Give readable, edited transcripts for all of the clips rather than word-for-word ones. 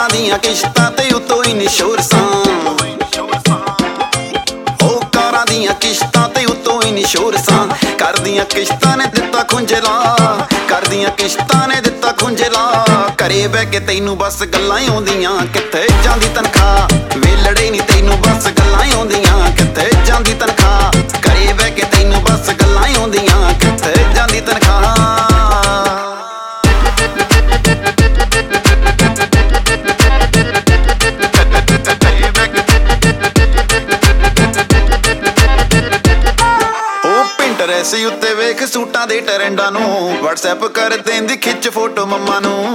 ਕਾਰਾਂ ਦੀਆਂ ਕਿਸ਼ਤਾਂ ਤੇ ਉਤੋਂ ਹੀ ਨਿਸ਼ੋਰ ਸਾਂ। ਉਹ ਕਾਰਾਂ ਦੀਆਂ ਕਿਸ਼ਤਾਂ ਤੇ ਉਤੋਂ ਹੀ ਨਿਸ਼ੋਰ ਸਾਂ। ਕਰਦੀਆਂ ਕਿਸ਼ਤਾਂ ਨੇ ਦਿੱਤਾ ਖੁੰਝਲਾ, ਕਰਦੀਆਂ ਕਿਸ਼ਤਾਂ ਨੇ ਦਿੱਤਾ ਖੁੰਝਲਾ। ਘਰੇ ਬਹਿ ਕੇ ਤੈਨੂੰ ਬਸ ਗੱਲਾਂ ਆਉਂਦੀਆਂ, ਕਿੱਥੇ ਜਾਂਦੀ ਤਨਖਾਹ। ਵੇਲੜੇ ਨੀ ਤੈਨੂੰ ਬਸ ਗੱਲਾਂ ਆਉਂਦੀਆਂ, ਕਿੱਥੇ ਜਾਂਦੀ ਤਨਖਾਹ। ਘਰੇ ਬਹਿ ਕੇ ਤੈਨੂੰ ਬਸ ਗੱਲਾਂ ਆਉਂਦੀਆਂ, ਕਿੱਥੇ ਜਾਂਦੀ ਤਨਖਾਹ। ਸੀ ਉੱਤੇ ਵੇਖ ਸੂਟਾਂ ਦੇ ਟਰੈਂਡਾਂ ਨੂੰ, WhatsApp ਕਰ ਦੇਂਦੀ ਖਿੱਚ ਫੋਟੋ ਮੰਮਾ ਨੂੰ।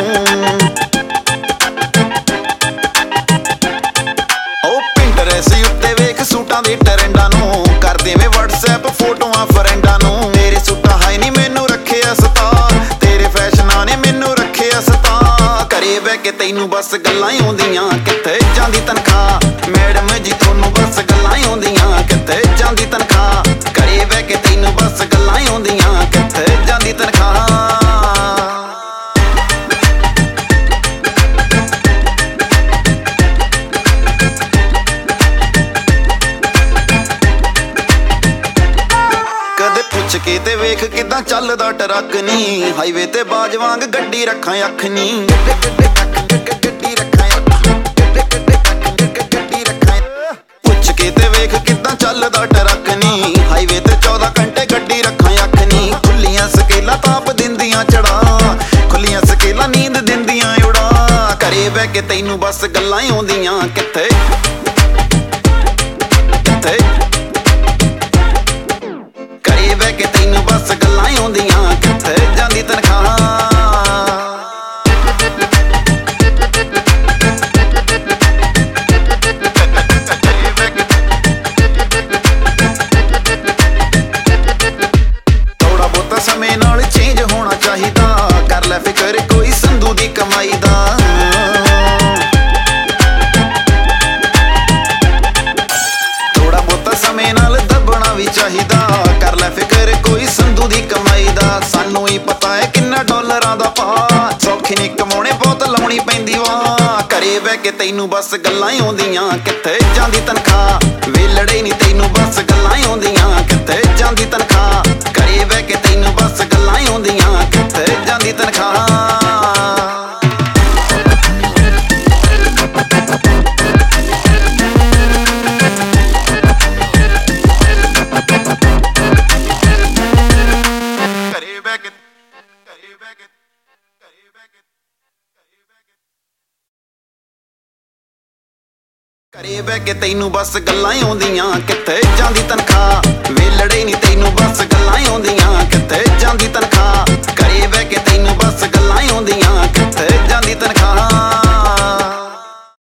ਉਹ Pinterest ਉੱਤੇ ਵੇਖ ਸੂਟਾਂ ਦੇ ਟਰੈਂਡਾਂ ਨੂੰ, ਕਰ ਦੇਵੇਂ WhatsApp ਫੋਟੋਆਂ ਫਰੈਂਡਾਂ ਨੂੰ। ਤੇਰੇ ਸੂਟਾਂ ਹਾਈ ਨੀ ਮੈਨੂੰ ਰੱਖਿਆ ਸਤਾ, ਤੇਰੇ ਫੈਸ਼ਨਾਂ ਨੇ ਮੈਨੂੰ ਰੱਖਿਆ ਸਤਾ। ਘਰੇ ਬਹਿ ਕੇ ਤੈਨੂੰ ਬਸ ਗੱਲਾਂ ਆਉਂਦੀਆਂ, ਕਿੱਥੇ ਜਾਂਦੀ ਤਨਖਾਹ। ਮੈਡਮ ਜੀ ਤੁਹਾਨੂੰ ਬਸ ਗੱਲਾਂ ਆਉਂਦੀਆਂ, ਕਿੱਥੇ ਜਾਂਦੀ ਤਨਖਾਹ। ਘਰੇ ਬਹਿ ਕੇ ਤੈਨੂੰ ਬਸ ਗੱਲਾਂ ਆਉਂਦੀਆਂ, ਕਿੱਥੇ ਜਾਂਦੀ ਤਨਖਾਹ। ਕਦੇ ਪੁੱਛ ਕੇ ਤੇ ਵੇਖ ਕਿੱਦਾਂ ਚੱਲਦਾ ਟਰੱਕ ਨੀ, ਹਾਈਵੇ ਤੇ ਬਾਜ ਵਾਂਗ ਗੱਡੀ ਰੱਖਾਂ ਅੱਖ ਨੀ। ਪੁੱਛ ਕੇ ਤੇ ਵੇਖ ਕਿੱਦਾਂ ਚੱਲਦਾ ਟਰੱਕ ਨੀ, ਹਾਈਵੇ ਤੇ 14 ਘੰਟੇ ਗੱਡੀ ਰੱਖਾਂ ਅੱਖ ਨੀ। ਖੁੱਲੀਆਂ ਸਕੇਲਾਂ ਤਾਪ ਦਿੰਦੀਆਂ ਚੜਾ, ਖੁੱਲੀਆਂ ਸਕੇਲਾਂ ਨੀਂਦ ਦਿੰਦੀਆਂ ਉਡਾ। ਘਰੇ ਬਹਿ ਕੇ ਤੈਨੂੰ ਬਸ ਗੱਲਾਂ ਆਉਂਦੀਆਂ, ਕਿੱਥੇ ਕਿੱਥੇ। ਘਰੇ ਬਹਿ ਕੇ ਤੈਨੂੰ ਬਸ ਗੱਲਾਂ ਆਉਂਦੀਆਂ, ਕਿੱਥੇ ਜਾਂਦੀ ਤਨਖਾਹ। ਸਮੇਂ ਨਾਲ ਚੇਂਜ ਹੋਣਾ ਚਾਹੀਦਾ, ਕਰ ਲੈ ਫਿਕਰ ਕੋਈ ਸੰਧੂ ਦੀ ਕਮਾਈ ਦਾ। ਥੋੜਾ ਬਹੁਤਾ ਸਮੇਂ ਨਾਲ ਦੱਬਣਾ ਵੀ ਚਾਹੀਦਾ, ਕਰ ਲੈ ਫਿਕਰ ਕੋਈ ਸੰਧੂ ਦੀ ਕਮਾਈ ਦਾ। ਸਾਨੂੰ ਹੀ ਪਤਾ ਹੈ ਕਿੰਨਾ ਡਾਲਰਾਂ ਦਾ ਭਾਅ, ਸੌਖੀ ਨੀ ਕਮਾਉਣੇ ਬਹੁਤ ਲਾਉਣੀ ਪੈਂਦੀ ਵਾ। ਘਰੇ ਬਹਿ ਕੇ ਤੈਨੂੰ ਬਸ ਗੱਲਾਂ ਆਉਂਦੀਆਂ, ਕਿੱਥੇ ਜਾਂਦੀ ਤਨਖਾਹ। ਵੇਲੜੇ ਨੀ ਤੈਨੂੰ ਬਸ ਗੱਲਾਂ ਆਉਂਦੀਆਂ, ਕਿੱਥੇ ਜਾਂਦੀ ਤਨਖਾਹ। ਘਰੇ ਬਹਿ ਕੇ ਤੈਨੂੰ ਬਸ ਗੱਲਾਂ ਆਉਂਦੀਆਂ, ਕਿੱਥੇ ਜਾਂਦੀ ਤਨਖਾਹ। ਘਰੇ ਬਹਿ ਕੇ ਤੈਨੂੰ ਬਸ ਗੱਲਾਂ ਆਉਂਦੀਆਂ, ਕਿੱਥੇ ਜਾਂਦੀ ਤਨਖਾਹ। ਵੇਲੜੇ ਨੀ ਤੈਨੂੰ